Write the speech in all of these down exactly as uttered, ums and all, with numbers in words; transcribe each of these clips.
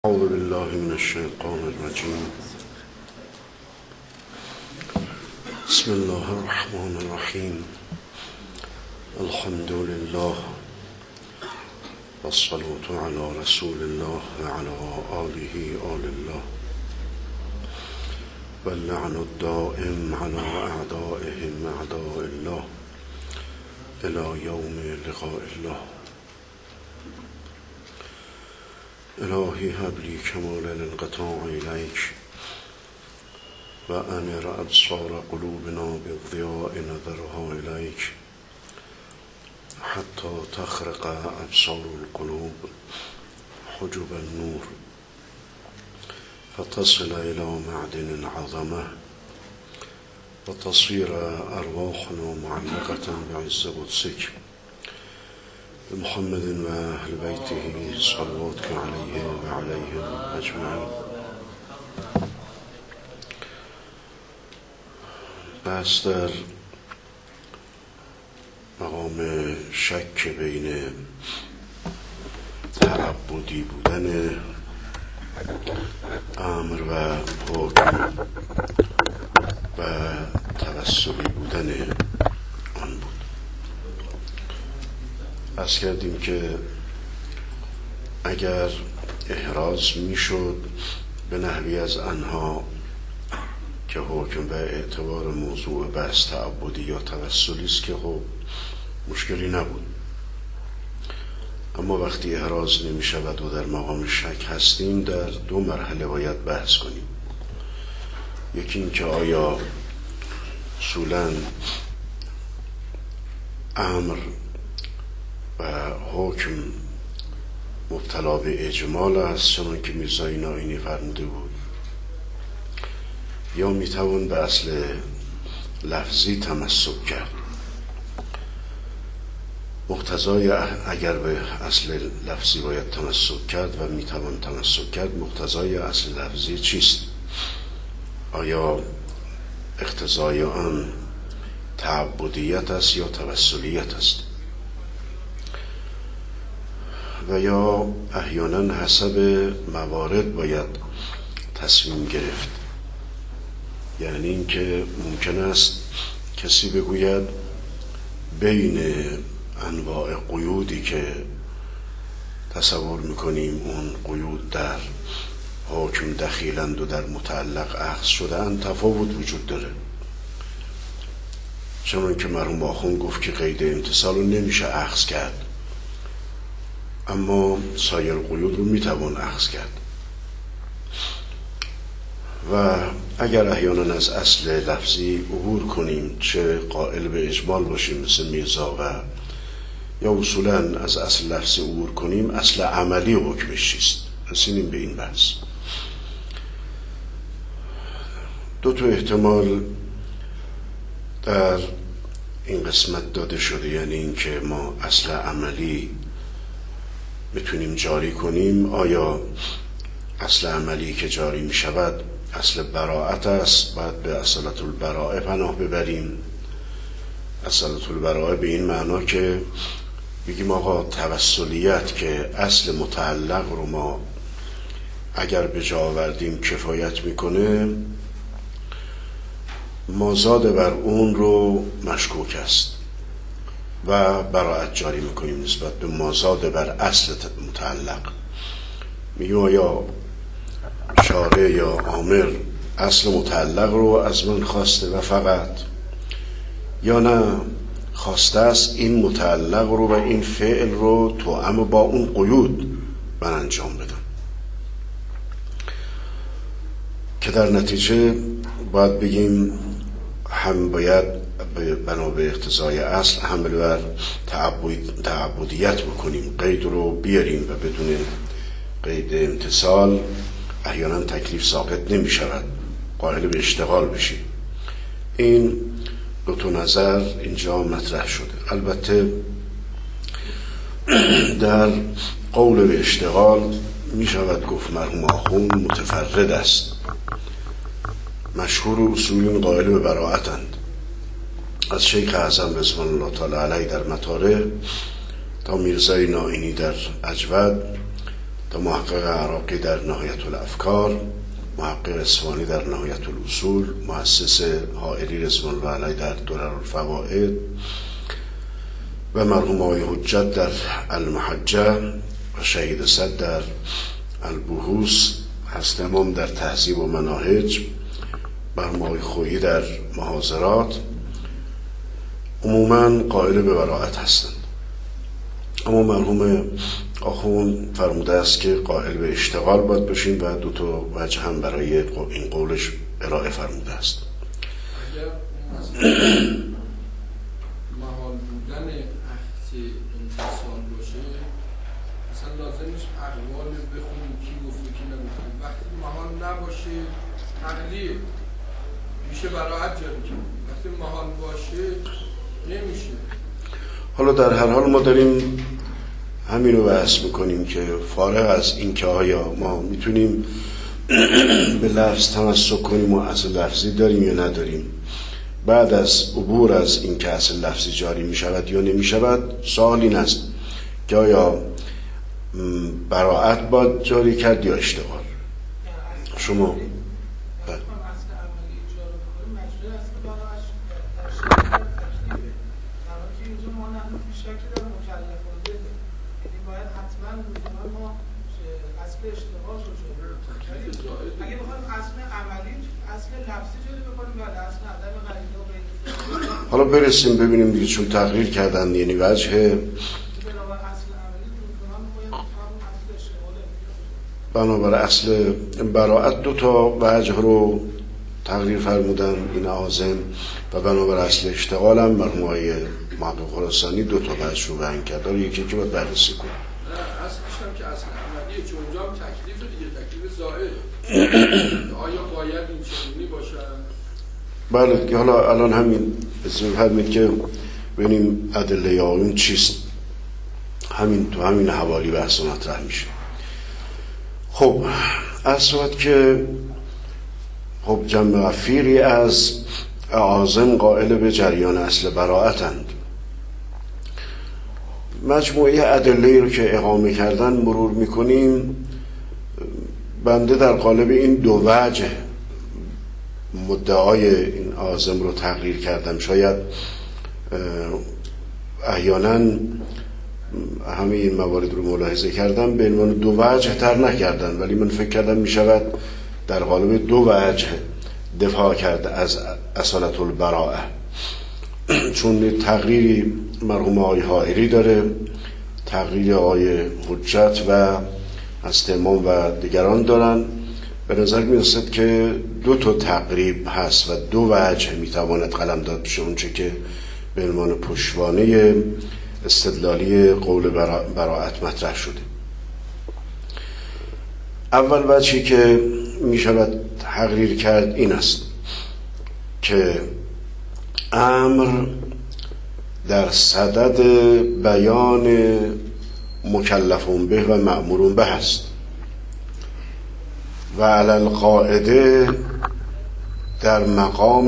أعوذ بالله من الشيطان الرجيم. بسم الله الرحمن الرحيم. الحمد لله والصلاة على رسول الله وعلى آله آل الله واللعن الدائم على أعدائهم أعداء الله إلى يوم لقاء الله. إلهي هب لي كمال الانقطاع إليك وأنر أبصار قلوبنا بضياء نظرها إليك حتى تخرق أبصار القلوب حجب النور فتصل إلى معدن العظمة وتصير أرواحنا معلقة بعز قدسك بمحمد وأهل بيته صلواتك عليه وعليهم أجمعين. بس در مقام شک بین تعبدی بودن امر و حکم و توسلی بودن آن بود. عرض کردیم که اگر احراز میشد به نحوی از آنها که حکم به اعتبار موضوع بحث تعبدی یا توسلی است که خب مشکلی نبود، اما وقتی احراز نمی شود و در مقام شک هستیم در دو مرحله باید بحث کنیم. یکی این که آیا اصولاً امر و حکم مبتلا به اجمال است چنان که میرزای نائینی فرموده بود، یا میتوان به اصل لفظی تمسک کرد. مقتضای اگر به اصل لفظی باید تمسک کرد و میتوان تمسک کرد، مقتضای اصل لفظی چیست؟ آیا اقتضای آن تعبدیت است یا توسلیت است؟ و یا احیانا حسب موارد باید تصمیم گرفت. یعنی اینکه ممکن است کسی بگوید بین انواع قیودی که تصور میکنیم اون قیود در حکم دخیلند و در متعلق اخذ شدن تفاوت وجود داره، چون که مرحوم آخوند گفت که قید امتصال رو نمیشه اخذ کرد، اما سایر قیود رو میتوان اخذ کرد. و اگر احیانا از اصل لفظی عبور کنیم، چه قائل به اجمال باشیم مثل میرزا، و یا اصولا از اصل لفظی عبور کنیم، اصل عملی حکمش چیست؟ رسیدیم به این بحث. دو تا احتمال در این قسمت داده شده، یعنی این که ما اصل عملی بتونیم جاری کنیم. آیا اصل عملی که جاری می شود اصل براءت است، باید به اصالت البراءه پناه ببریم. اصالت البراءه به این معنا که بگیم آقا توسلیت که اصل متعلق رو ما اگر به جا آوردیم کفایت میکنه، مازاد بر اون رو مشکوک است و براءت جاری میکنیم نسبت به مازاد بر اصل متعلق. میگیم آیا شارع یا آمر اصل متعلق رو از من خواسته و فقط، یا نه خواسته است این متعلق رو و این فعل رو توأم با اون قیود من انجام بدم، که در نتیجه باید بگیم هم باید بنا به اقتضای اصل حمل بر تعبد تعبدیت بکنیم، قید رو بیاریم و بدون قید امتصال احیانا تکلیف ساقط نمی شود، قائل به اشتغال بشیم. این دو تا نظر اینجا مطرح شده. البته در قول به اشتغال می شود گفت مرحوم آخوند متفرد است. مشهور اصولین قائل به براءتند، از شیخ اعظم رضوان الله تعالی علیه در مطالع تا میرزای نائینی در اجود تا محقق عراقی در نهایت الافکار، محقق اصفهانی در نهایت الاصول، مؤسس حائری رضوان الله علیه در درر الفوائد و مرحوم آقای حجت در المحجه و شهید صد در البحوث، هست امام در تهذیب و مناهج، مرحوم آقای خویی در محاضرات، عموما قائل به براءت هستند. اما مرحوم آخوند فرموده است که قائل به اشتغال باید بشین و دو تا وجه هم برای این قولش ارائه فرموده است. اگر محال بودن عهد انفصال باشه، مثلا لازم نیست اقوال بخونیم کی گفته کی نگفته. وقتی محال نباشه عقلیه میشه براءت جاری کنیم، وقتی محال باشه نمیشه. حالا در هر حال ما داریم همین رو بحث میکنیم که فارغ از این که آیا ما میتونیم به لفظ تمسک کنیم و اصل لفظی داریم یا نداریم، بعد از عبور از این که اصل لفظی جاری میشود یا نمیشود، سوال این است که آیا براءت باید جاری کرد یا اشتغال. شما حالا برسیم ببینیم دیگه، چون تغییر کردن یعنی وجه بنابر اصل براءت دو تا وجه رو تغییر فرمودن این عازم، و بنابر اصل اشتغال هم مرحوم آقای محقق خراسانی دو تا وجه رو بیان کرد. یکی که باید بررسی کنیم. اصلش هم که اصل عملیه، چون اونجا هم تکلیف دیگه، تکلیف ظاهر. آیا باید این چنینی باشن؟ بله که حالا الان همین اسم فرمید که ببینیم ادله آیون چیست، همین تو همین حوالی بحث مطرح میشه. خب اصلا که خب جمع غفیری از عازم قائل به جریان اصل براءتند. مجموعه ادله رو که اقامه کردن مرور میکنیم. بنده در قالب این دو وجه مدعای این عازم رو تقریر کردم. شاید احیانا همه این موارد رو ملاحظه کردم به عنوان دو وجه تر نکردن، ولی من فکر کردم می شود در قالب دو وجه دفاع کرده از اصالت البراءه، چون تقریری مرحوم آقای حائری داره، تقریر آقای حجت و از امام و دیگران دارن. به نظر می رسد که دو تا تقریب هست و دو وجه می تواند قلم داد بشه اونچه که به عنوان پشتوانه استدلالی قول براءت مطرح شده. اول وجهی که می شود تقریر کرد این است که امر در صدد بیان مکلفون به و مأمورون به است و علی القاعده در مقام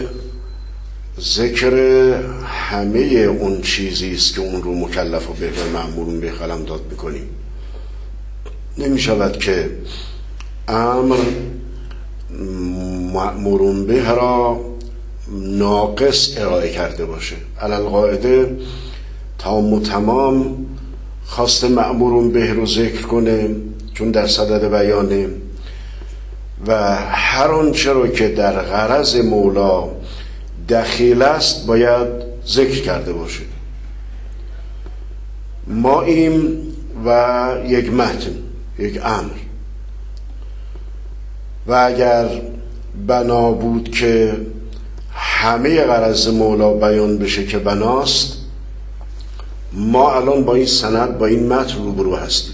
ذکر همه اون چیزی است که اون رو مکلف و به و مأمورون به قلم داد میکنیم. نمی شود که امر مأمورون به را ناقص ارائه کرده باشه. علی القاعده تام و تمام خواست مأمورون به رو ذکر کنه چون در صدد بیانه، و هر آنچه رو که در غرض مولا دخیل است باید ذکر کرده باشه. ما این و یک متن، یک امر، و اگر بنا بود که همه غرض مولا بیان بشه که بناست، ما الان با این سند با این متن روبرو هستیم.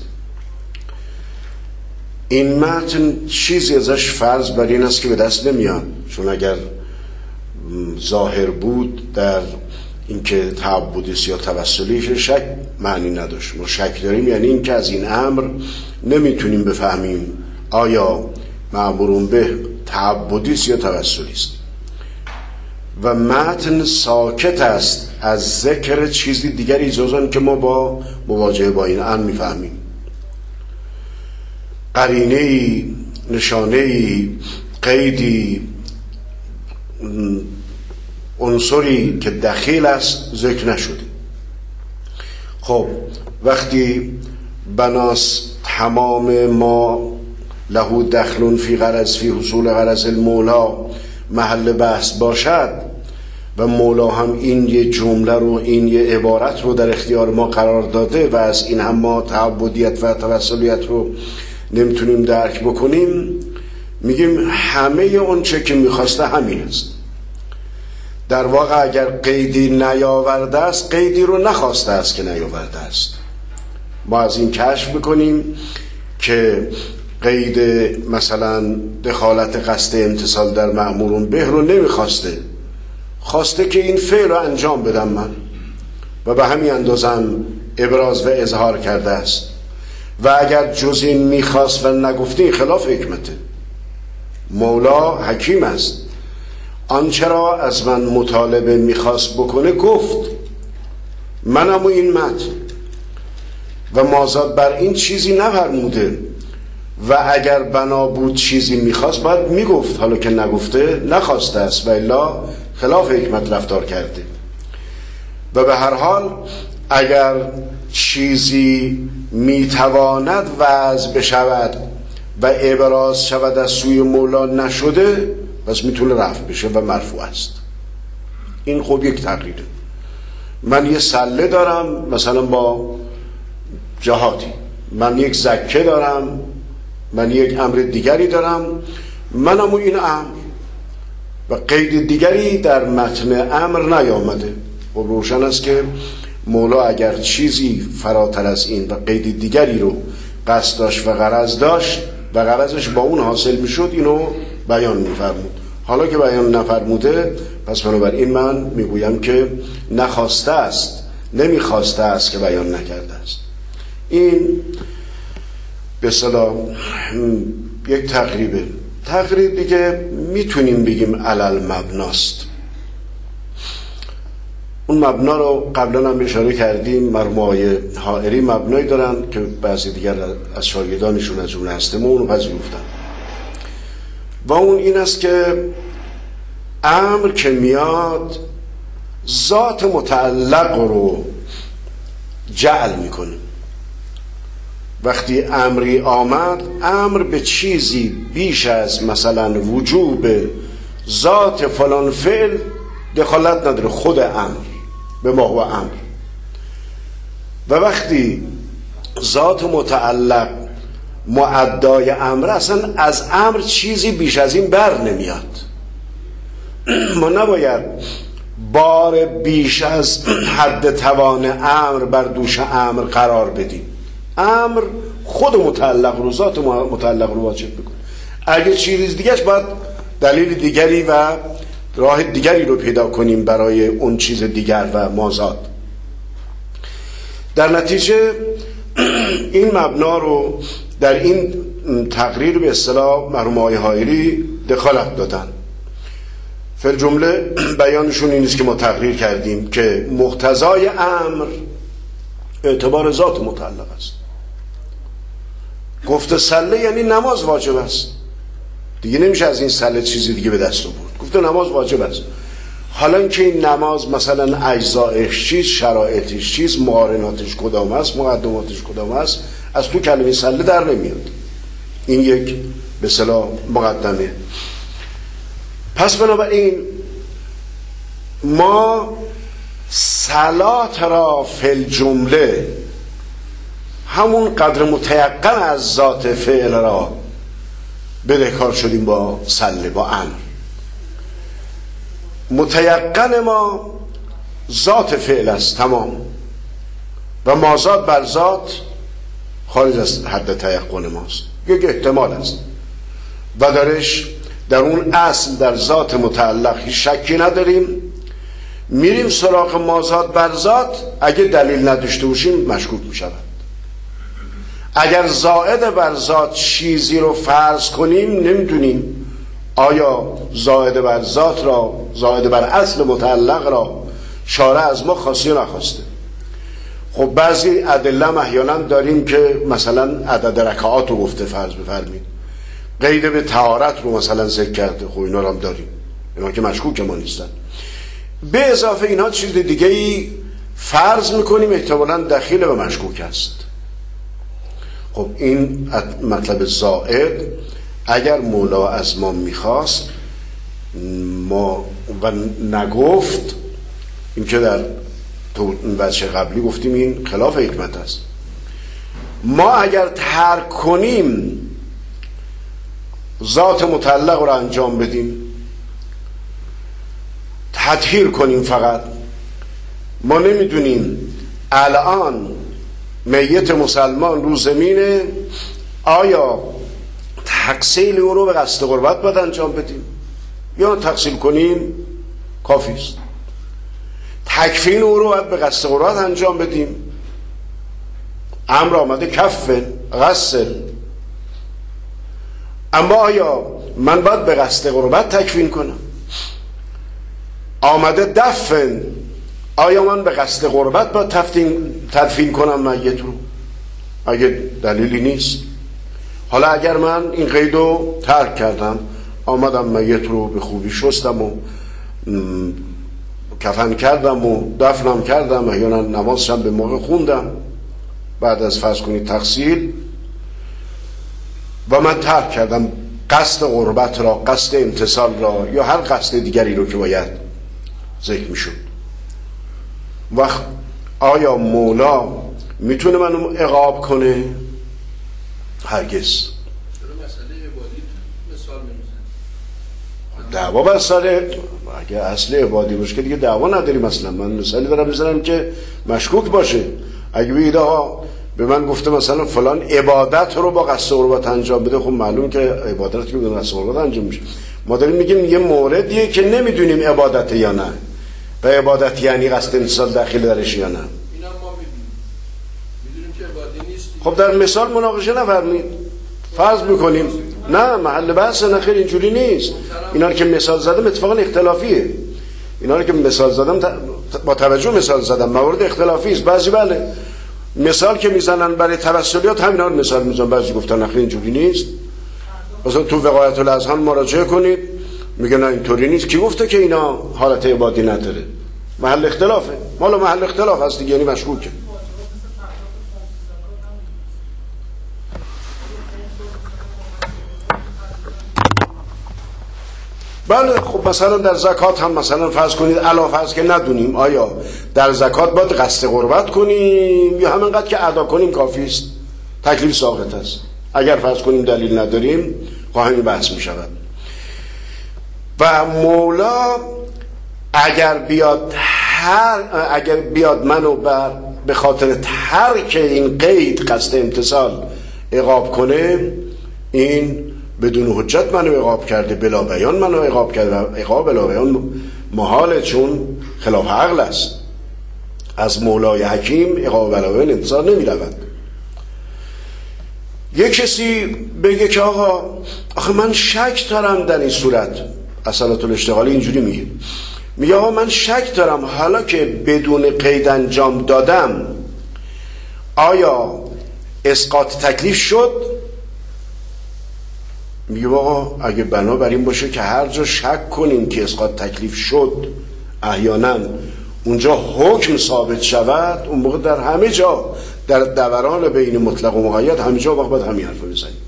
این متن چیزی ازش فرض بر این است که به دست نمیاد، چون اگر ظاهر بود در اینکه تعبدیست یا توسلیش شک معنی نداشت. ما شک داریم یعنی اینکه از این امر نمیتونیم بفهمیم آیا مأمورون به تعبدیست یا توسلیست، و متن ساکت است از ذکر چیزی دیگری جز آن که ما با مواجهه با این امر میفهمیم. قرینه‌ای، نشانه‌ای، قیدی، عنصری که دخیل است ذکر نشده. خب وقتی بناس تمام ما له دخل فی غرض فی حصول غرض المولا محل بحث باشد و مولا هم این یه جمله رو، این یه عبارت رو در اختیار ما قرار داده و از این هم ما تعبدیت و توسلیت رو نمیتونیم درک بکنیم، میگیم همه اون چه که میخواسته همین است. در واقع اگر قیدی نیاورده است، قیدی رو نخواسته است که نیاورده است. ما از این کشف میکنیم که قید مثلا دخالت قصد امتصال در مأمورون به رو نمیخواسته، خواسته که این فعل رو انجام بدم من و به همین اندازم ابراز و اظهار کرده است. و اگر جز این میخواست و نگفته این خلاف حکمته. مولا حکیم است، آنچه را از من مطالبه میخواست بکنه گفت، منم و این متن و مازاد بر این چیزی نفرموده و اگر بنا بود چیزی میخواست باید میگفت، حالا که نگفته نخواسته است و الا خلاف حکمت رفتار کرده. و به هر حال اگر چیزی میتواند وضع بشود و ابراز شود از سوی مولا نشده، پس میتونه رفع بشه و مرفوع است. این خب یک تقریره. من یه سله دارم مثلا با جهاتی، من یک زکه دارم، من یک امر دیگری دارم، منم و این امر و قید دیگری در متن امر نیامده. خب روشن است که مولا اگر چیزی فراتر از این و قید دیگری رو قصد داشت و غرض داشت و غرضش با اون حاصل میشد، اینو بیان میفرمود. حالا که بیان نفرموده، پس بنابراین من میگویم که نخواسته است، نمیخواسته است که بیان نکرده است. این به اصطلاح یک تقریبه. تقریب دیگه میتونیم بگیم علل مبناست. اون مبنا رو قبلا هم اشاره کردیم. مرحوم آقای حائری مبنایی دارن که بعضی دیگر از شاگردانشون از جمله هستم و اونو پذیرفتن و اون این است که امر که میاد ذات متعلق رو جعل میکنه. وقتی امری آمد، امر به چیزی بیش از مثلا وجوب ذات فلان فعل دخالت نداره، خود امر به ما هو امر. و وقتی ذات متعلق معدای امر، اصلا از امر چیزی بیش از این بر نمیاد. ما نباید بار بیش از حد توان امر بر دوش امر قرار بدیم. امر خود متعلق رو، ذات متعلق رو واجب میکنه. اگه چیز دیگرش باید دلیل دیگری و راه دیگری رو پیدا کنیم برای اون چیز دیگر و مازاد. در نتیجه این مبنا رو در این تقریر به اصطلاح مرحوم آقای حائری دخالت دادن. فی الجمله بیانشون این است که ما تقریر کردیم که مقتضای امر اعتبار ذات متعلق است. گفته سله یعنی نماز واجب است، دیگه نمیشه از این سله چیزی دیگه به دست آورد. گفته نماز واجب است. حالا اینکه این نماز مثلا اجزایش چیز، شرایطش چیز، مقارناتش کدام است، مقدماتش کدام است، از تو کلمه سله در نمیاد. این یک به اصطلاح مقدمه. پس بنابراین ما صلات را فی الجمله همون قدر متیقن از ذات فعل را بدهکار شدیم با سله، با امر. متیقن ما ذات فعل است تمام و مازاد بر ذات خارج از حد تیقن ماست، یک احتمال است و درش در اون اصل در ذات متعلق هیچ شکی نداریم. میریم سراغ مازاد بر ذات، اگه دلیل نداشته باشیم مشکوک میشود. اگر زائد بر ذات چیزی رو فرض کنیم، نمیدونیم آیا زائد بر ذات را، زائد بر اصل متعلق را شارع از ما خواسته یا نخواسته. خب بعضی ادله احیانا داریم که مثلا عدد رکعات رو گفته، فرض بفرمایید قید به طهارت رو مثلا ذکر کرده، خب اینا رو هم داریم، اینا که مشکوک ما نیستن. به اضافه اینها چیز دیگه ای فرض میکنیم احتمالاً دخیل و مشکوک است. خب این مطلب زائد اگر مولا از ما میخواست ما و نگفت، این که در تو وجه قبلی گفتیم این خلاف حکمت است، ما اگر ترک کنیم ذات مطلق رو انجام بدیم، تطهیر کنیم، فقط ما نمیدونیم الان میت مسلمان رو زمینه، آیا تغسیل او رو به قصد قربت باید انجام بدیم یا تغسیل کنیم کافی است؟ تکفین او رو باید به قصد قربت انجام بدیم، امر آمده کفن غسل، اما آیا من باید به قصد قربت تکفین کنم؟ آمده دفن، آیا من به قصد قربت باید تدفین کنم میت رو؟ اگه دلیلی نیست. حالا اگر من این قید رو ترک کردم، آمدم میت رو به خوبی شستم و کفن کردم و دفنم کردم، احیانا نمازشم به موقع خوندم بعد از فرض کنید تغسیل، و من ترک کردم قصد قربت را، قصد امتصال را یا هر قصد دیگری رو که باید ذکر میشد، وقت آیا مولا میتونه منو عقاب کنه؟ هرگز. دعوا بر سر، اگه اصل عبادی باشه که دیگه دعوا نداریم. مثلا من مثالی دارم میزنم که مشکوک باشه، اگه بگید آقا به من گفته مثلا فلان عبادت رو با قصد قربت انجام بده، خب معلوم که عبادت که بدون قصد قربت انجام میشه. ما داریم میگیم یه موردیه که نمیدونیم عبادت یا نه، و عبادت یعنی قصد انسان داخل درش یا نه، اینا ما میدونیم میدونیم که عبادی نیست. خب در مثال مناقشه نفرمید، فرض میکنیم نه محل بحث، نه خیر اینجوری نیست. اینا رو که مثال زدم اتفاقا اختلافیه، اینا رو که مثال زدم با توجه مثال زدم، موارد اختلافی است. بعضی بله مثال که میزنن برای توسلیات همینا رو مثال میزنن، بعضی گفتن نه اینجوری نیست. مثلا تو وقایت الاذهان مراجعه کنید میگه نه اینطوری نیست. کی گفته که اینا حالت عبادی نداره؟ محل اختلافه، مالا محل اختلاف هست دیگه، یعنی مشکوکه. بله خب مثلا در زکات هم مثلا فرض کنید علا فرض که ندونیم آیا در زکات باید قصد قربت کنیم یا همینقدر که ادا کنیم کافی است، تکلیف ساقط است. اگر فرض کنیم دلیل نداریم خواهیم بحث می شود. و مولا اگر بیاد هر اگر بیاد منو بر به خاطر ترک این قید قصد امتصال عقاب کنه، این بدون حجت منو عقاب کرده، بلا بیان منو عقاب کرده، و عقاب بلا بیان محاله چون خلاف عقل است. از مولای حکیم عقاب بلا بیان انتظار نمی رود. یک کسی بگه که آقا آخه من شک دارم در این صورت، اصالت الاشتغالی اینجوری میگه، میگه آقا من شک دارم حالا که بدون قید انجام دادم آیا اسقاط تکلیف شد؟ میگه آقا اگه بنابر این باشه که هر جا شک کنیم که اسقاط تکلیف شد احیانا اونجا حکم ثابت شود، اون موقع در همه جا در دوران بین مطلق و مقید همه جا وقت باید همین حرف رو بزنیم.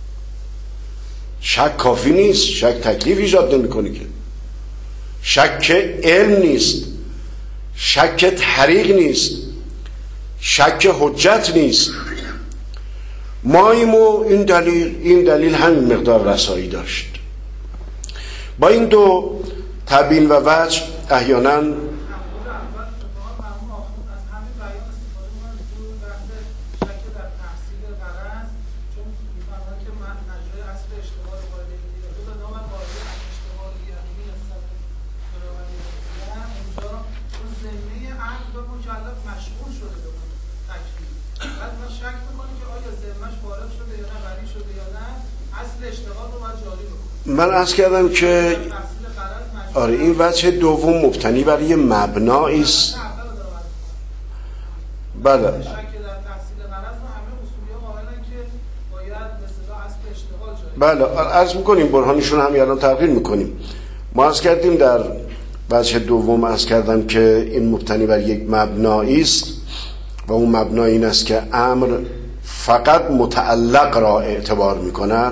شک کافی نیست، شک تکلیف ایجاد نمی‌کنه که، شک علم نیست، شک طریق نیست، شک حجت نیست. مایمو این دلیل این دلیل همین مقدار رسایی داشت. با این دو تبیین و وجه احیانا من عرض کردم که آره این وجه دوم مبتنی بر یه مبنایی است، بله. شک در تحصیل غرض و همه اصولی‌ها قائلن که باید به اصطلاح اسب اشتغال جاری. بله عرض میکنیم برهانیشون هم الان تغییر میکنیم. ما عرض کردیم در وجه دوم عرض کردم که این مبتنی بر یک مبنایی است و اون مبنا این است که امر فقط متعلق را اعتبار میکند.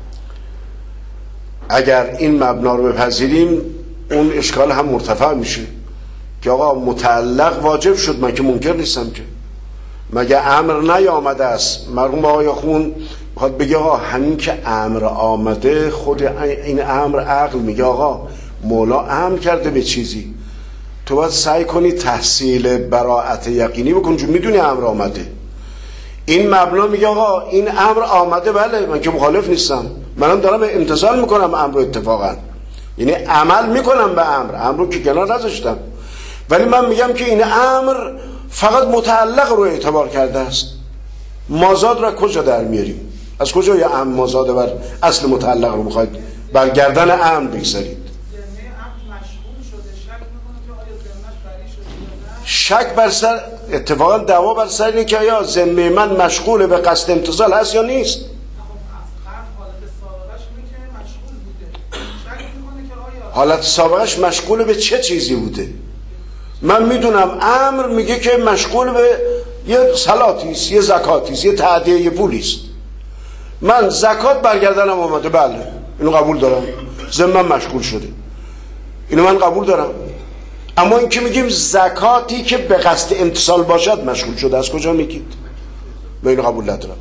اگر این مبنا رو بپذیریم اون اشکال هم مرتفع میشه که آقا متعلق واجب شد، من که منکر نیستم که مگه امر نیامده است. مرحوم آقای خون بخواد بگه آقا همین که امر آمده خود این امر عقل میگه آقا مولا امر کرده به چیزی، تو باید سعی کنی تحصیل براءت یقینی بکن چون میدونی امر آمده. این مبنا میگه آقا این امر آمده، بله من که مخالف نیستم، منم دارم امتثال میکنم امر رو اتفاقا، یعنی عمل میکنم به امر، امر رو که کنار نذاشتم، ولی من میگم که این امر فقط متعلق رو اعتبار کرده است. مازاد را کجا در میاریم؟ از کجا یا امر مازاد بر اصل متعلق رو میخواید بر گردن امر بگذارید؟ شک بر سر اتفاقا دعوا بر سر اینه که آیا ذمه من مشغول به قصد امتثال هست یا نیست. حالت سابقش مشغول به چه چیزی بوده؟ من میدونم امر میگه که مشغول به یه صلاتیست، یه زکاتیست، یه تعدیه یه پولیست. من زکات برگردنم اومده، بله اینو قبول دارم، ذمه من مشغول شده، اینو من قبول دارم. اما این که میگیم زکاتی که به قصد امتثال باشد مشغول شده، از کجا میگید؟ من اینو قبول ندارم.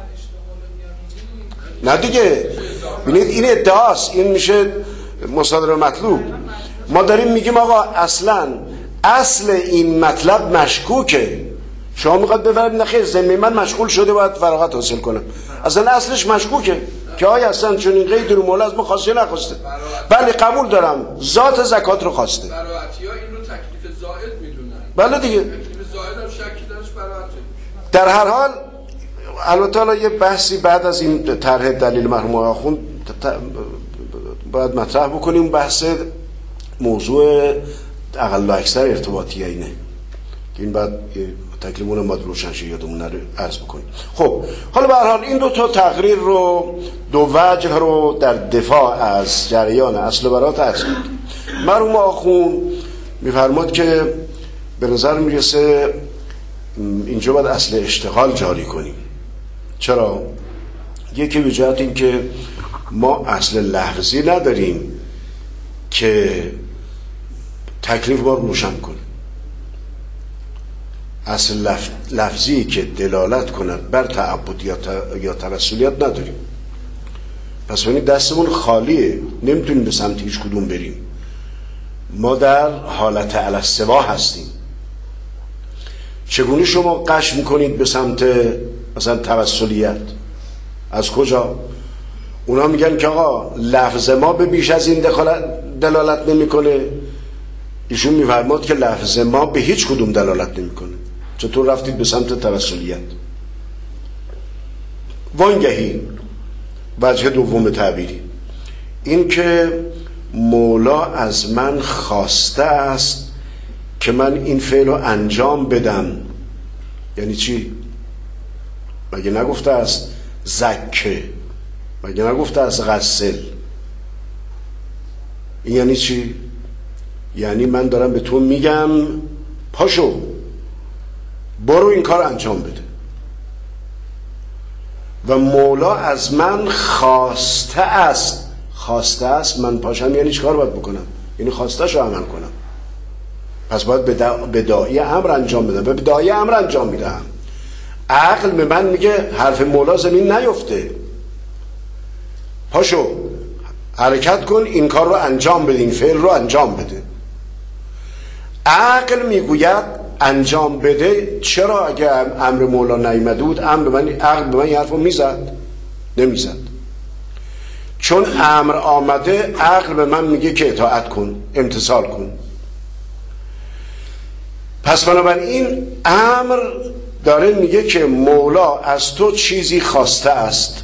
نه دیگه ببینید این ادعاست، این میشه مصادره مطلوب. ما داریم میگیم آقا اصلا اصل این مطلب مشکوکه، شما میخواد بفرمایید نخیر ذمه من مشغول شده باید فراغت حاصل کنم، اصلا اصلش مشکوکه که آیا اصلا چون این قید رو مولا از ما خواسته نخواسته. بله قبول دارم ذات زکات رو خواسته، براعتی‌ها این رو تکلیف زائد میدونن. بله دیگه تکلیف زائد هم شکی درش براعته. در هر حال البته حالا یه بحثی بعد از این طرح دلیل مرحوم آخوند باید مطرح بکنیم، بحث موضوع اقل و اکثر ارتباطی اینه که این بعد تکلیمون هم باید روشن شه، یادمون نره عرض بکنیم. خب حالا به هر حال این دو تا تقریر رو، دو وجه رو در دفاع از جریان اصل برات عرض کردیم. مرحوم آخوند میفرماد که به نظر میرسه اینجا باید اصل اشتغال جاری کنیم. چرا؟ یکی به جهت این که ما اصل لفظی نداریم که تکلیف ما رو روشن کنه. اصل لف... لفظی که دلالت کند بر تعبد یا, ت... یا توسلیت نداریم. پس ببینید دستمون خالیه، نمیتونیم به سمت هیچ کدوم بریم. ما در حالت علی السوا هستیم. چگونه شما قش میکنید به سمت مثلا توسلیت؟ از کجا؟ اونا میگن که آقا لفظ ما به بیش از این دلالت نمیکنه، ایشون میفرماد که لفظ ما به هیچ کدوم دلالت نمیکنه. چطور رفتید به سمت توسلیت؟ وانگهی وجه دوم تعبیری این که مولا از من خواسته است که من این فعل رو انجام بدم. یعنی چی؟ مگه نگفته است زکه؟ مگه نگفته است غسل؟ این یعنی چی؟ یعنی من دارم به تو میگم پاشو برو این کار انجام بده. و مولا از من خواسته است، خواسته است من پاشم یعنی چی کار باید بکنم؟ یعنی خواسته شو عمل کنم. پس باید به داعی امر انجام بدم و به داعی امر انجام میدم. عقل به من میگه حرف مولا زمین نیفته، پاشو حرکت کن این کار رو انجام بده، این فعل رو انجام بده. عقل میگوید انجام بده. چرا؟ اگه امر مولا نیامده بود امر من عقل به من این حرف رو میزد؟ نمیزد. چون امر آمده عقل به من میگه که اطاعت کن، امتثال کن. پس بنابراین امر داره میگه که مولا از تو چیزی خواسته است،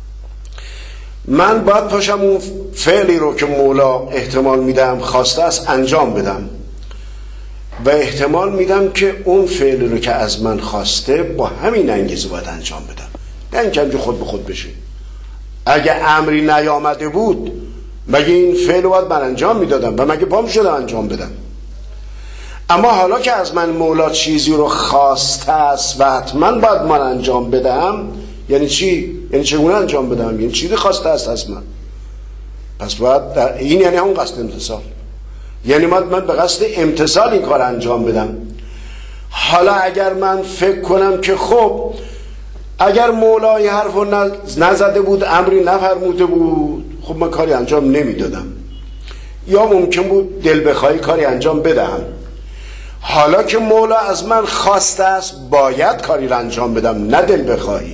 من باید پاشم اون فعلی رو که مولا احتمال میدم خواسته است انجام بدم. و احتمال میدم که اون فعل رو که از من خواسته با همین انگیزه باید انجام بدم، نه اینکه همینجور خود به خود بشه. اگه امری نیامده بود مگه این فعل رو باید من انجام میدادم و مگه پام شده انجام بدم؟ اما حالا که از من مولا چیزی رو خواسته است و حتما باید من انجام بدم، یعنی چی؟ یعنی چگونه انجام بدم؟ یعنی چیزی خواسته است از من، پس باید این یعنی همون قصد امتثال، یعنی من من به قصد امتثال این کار انجام بدم. حالا اگر من فکر کنم که خب اگر مولای حرف رو نزده بود، امری نفرموده بود، خب من کاری انجام نمیدادم، یا ممکن بود دل بخواهی کاری انجام بدم. حالا که مولا از من خواسته است باید کاری رو انجام بدم، نه دل بخواهی.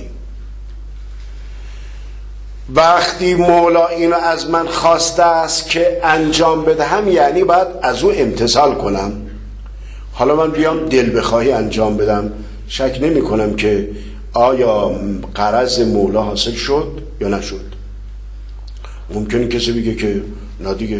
وقتی مولا اینو از من خواسته است که انجام بدهم، یعنی باید از او امتثال کنم. حالا من بیام دل بخواهی انجام بدم، شک نمی کنم که آیا غرض مولا حاصل شد یا نشد. ممکنه کسی بگه که نه دیگه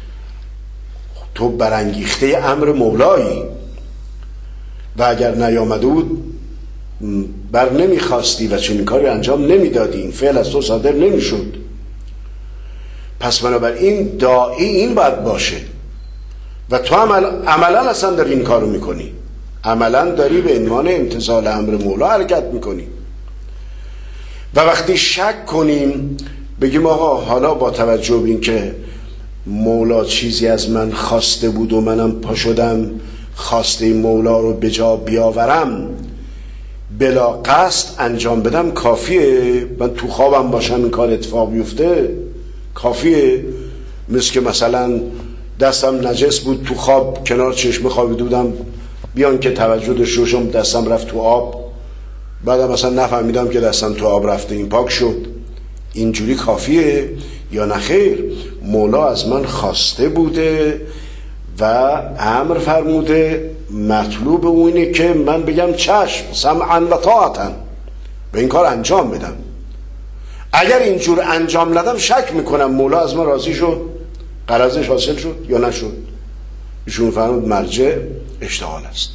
تو برانگیخته امر مولایی و اگر نیامده بود بر نمیخواستی و چنین کاری انجام نمیدادی، این فعل از تو صادر نمیشد. پس بنابراین داعی این باید باشه و تو عمل... عملا اصلا داری این کارو میکنی، عملا داری به عنوان امتثال امر مولا حرکت میکنی. و وقتی شک کنیم بگیم آقا حالا با توجه به این که مولا چیزی از من خواسته بود و منم پا شدم خواسته مولا رو به جا بیاورم، بلا قصد انجام بدم، کافیه؟ من تو خوابم باشم این کار اتفاق بیفته کافیه؟ مثل که مثلا دستم نجس بود تو خواب کنار چشم خوابیده بودم، بیان که توجه داشته باشم دستم رفت تو آب، بعدم مثلا نفهمیدم که دستم تو آب رفته، این پاک شد، اینجوری کافیه یا نخیر؟ مولا از من خواسته بوده و امر فرموده، مطلوب اونه که من بگم چشم، سمعا و طاعتا، به این کار انجام بدم. اگر اینجور انجام ندم شک میکنم مولا از من راضی شد، غرضش حاصل شد یا نشد. ایشون فرمود مرجع اشتغال است.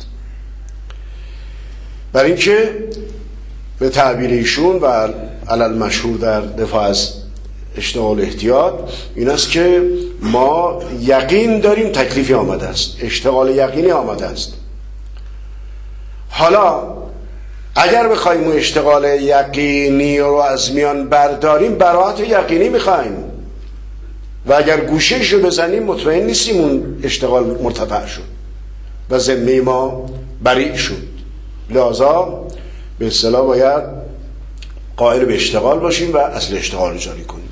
برای اینکه به تعبیر ایشون و علل مشهور در دفاع از اشتغال احتیاط این است که ما یقین داریم تکلیفی آمده است، اشتغال یقینی آمده است. حالا اگر بخوایم اشتغال یقینی رو از میان برداریم، براحت یقینی میخوایم و اگر گوشه‌اش رو بزنیم مطمئن نیستیم اون اشتغال مرتفع شد و ذمه ما بری شد. لذا به اصطلاح باید قائل به اشتغال باشیم و اصل اشتغال رو جاری کنیم.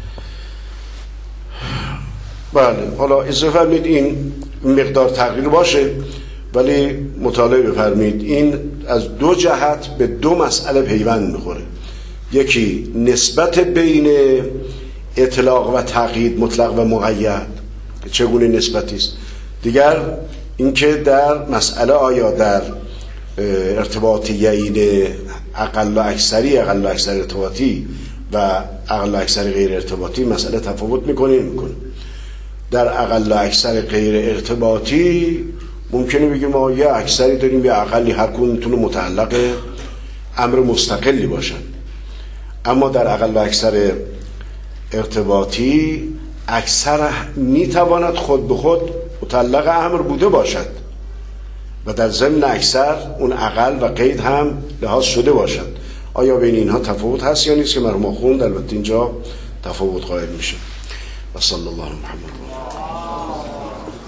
بله، حالا اضافه فرمید این مقدار تغییر باشه، ولی مطالعه بفرمید این از دو جهت به دو مسئله پیوند میخوره. یکی نسبت بین اطلاق و تقیید، مطلق و مقید، چگونه نسبتی است. دیگر اینکه در مسئله آیا در ارتباطیین اقل و اکثری، اقل و اکثر ارتباطی و اقل و اکثر غیر ارتباطی مسئله تفاوت میکنه میکنه. در اقل و اکثر غیر ارتباطی ممکنه بگیم ما یه اکثری داریم یه اقلی، هر کدوم میتونه متعلق امر مستقلی باشن. اما در اقل و اکثر ارتباطی اکثر میتواند خود به خود متعلق امر بوده باشد و در ضمن اکثر اون اقل و قید هم لحاظ شده باشد. آیا بین اینها تفاوت هست یا نیست که مرحوم خوند البته اینجا تفاوت قائل میشه. و صلی الله علی محمد.